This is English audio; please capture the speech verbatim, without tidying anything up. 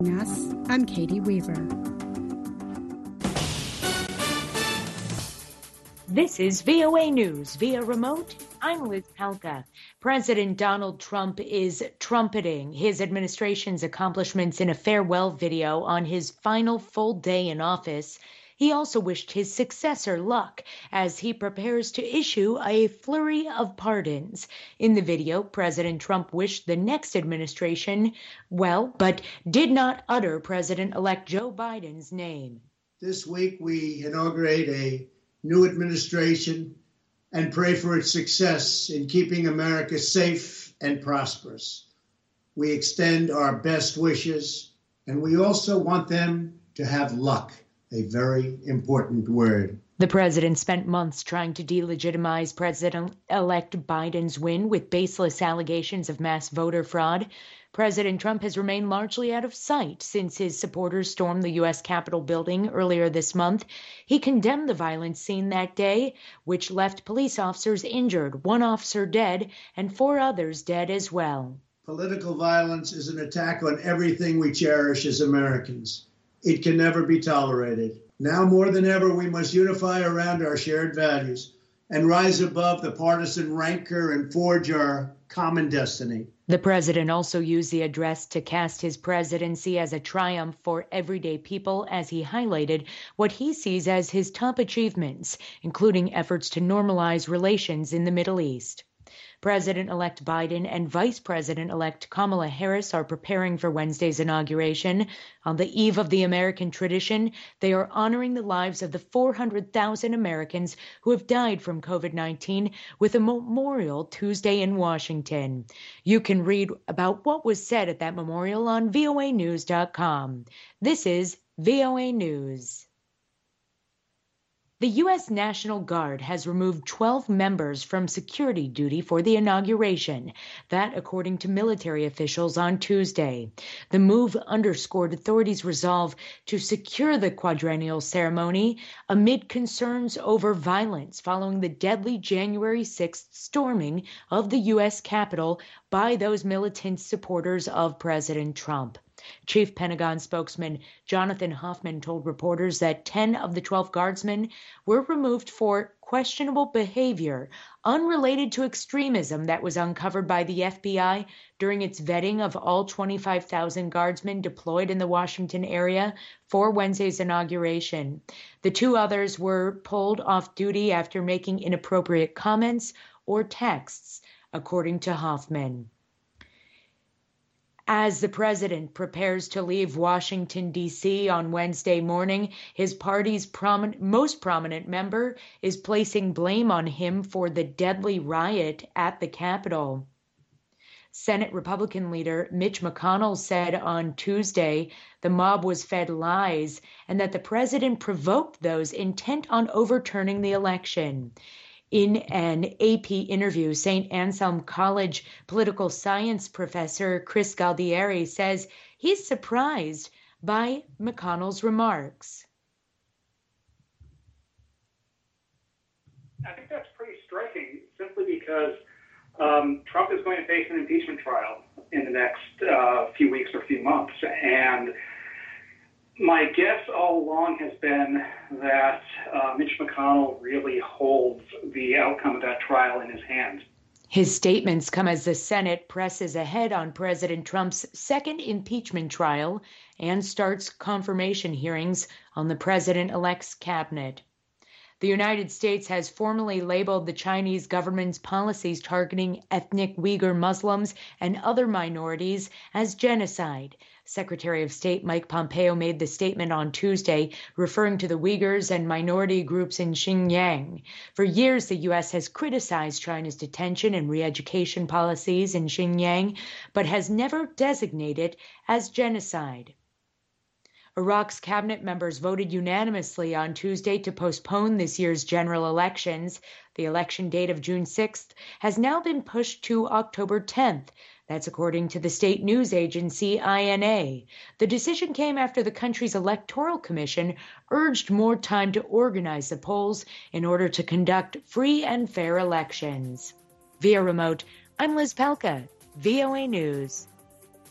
Yes, I'm Katie Weaver. This is V O A News via remote. I'm Liz Palka. President Donald Trump is trumpeting his administration's accomplishments in a farewell video on his final full day in office. He also wished his successor luck as he prepares to issue a flurry of pardons. In the video, President Trump wished the next administration well, but did not utter President-elect Joe Biden's name. This week, we inaugurate a new administration and pray for its success in keeping America safe and prosperous. We extend our best wishes, and we also want them to have luck, a very important word. The president spent months trying to delegitimize President-elect Biden's win with baseless allegations of mass voter fraud. President Trump has remained largely out of sight since his supporters stormed the U S Capitol building earlier this month. He condemned the violence seen that day, which left police officers injured, one officer dead, and four others dead as well. Political violence is an attack on everything we cherish as Americans. It can never be tolerated. Now more than ever, we must unify around our shared values and rise above the partisan rancor and forge our common destiny. The president also used the address to cast his presidency as a triumph for everyday people as he highlighted what he sees as his top achievements, including efforts to normalize relations in the Middle East. President-elect Biden and Vice President-elect Kamala Harris are preparing for Wednesday's inauguration. On the eve of the American tradition, they are honoring the lives of the four hundred thousand Americans who have died from COVID nineteen with a memorial Tuesday in Washington. You can read about what was said at that memorial on V O A news dot com. This is V O A News. The U S National Guard has removed twelve members from security duty for the inauguration, that according to military officials on Tuesday. The move underscored authorities' resolve to secure the quadrennial ceremony amid concerns over violence following the deadly January sixth storming of the U S Capitol by those militant supporters of President Trump. Chief Pentagon spokesman Jonathan Hoffman told reporters that ten of the twelve guardsmen were removed for questionable behavior unrelated to extremism that was uncovered by the F B I during its vetting of all twenty-five thousand guardsmen deployed in the Washington area for Wednesday's inauguration. The two others were pulled off duty after making inappropriate comments or texts, according to Hoffman. As the president prepares to leave Washington, D C on Wednesday morning, his party's promin- most prominent member is placing blame on him for the deadly riot at the Capitol. Senate Republican leader Mitch McConnell said on Tuesday the mob was fed lies and that the president provoked those intent on overturning the election. In an A P interview, Saint Anselm College political science professor Chris Galdieri says he's surprised by McConnell's remarks. I think that's pretty striking, simply because um, Trump is going to face an impeachment trial in the next uh, few weeks or few months. And my guess all along has been that uh, Mitch McConnell really holds the outcome of that trial in his hands. His statements come as the Senate presses ahead on President Trump's second impeachment trial and starts confirmation hearings on the president-elect's cabinet. The United States has formally labeled the Chinese government's policies targeting ethnic Uyghur Muslims and other minorities as genocide. Secretary of State Mike Pompeo made the statement on Tuesday, referring to the Uyghurs and minority groups in Xinjiang. For years, the U S has criticized China's detention and re-education policies in Xinjiang, but has never designated as genocide. Iraq's cabinet members voted unanimously on Tuesday to postpone this year's general elections. The election date of June sixth has now been pushed to October tenth. That's according to the state news agency I N A. The decision came after the country's electoral commission urged more time to organize the polls in order to conduct free and fair elections. Via remote, I'm Liz Palka, V O A News.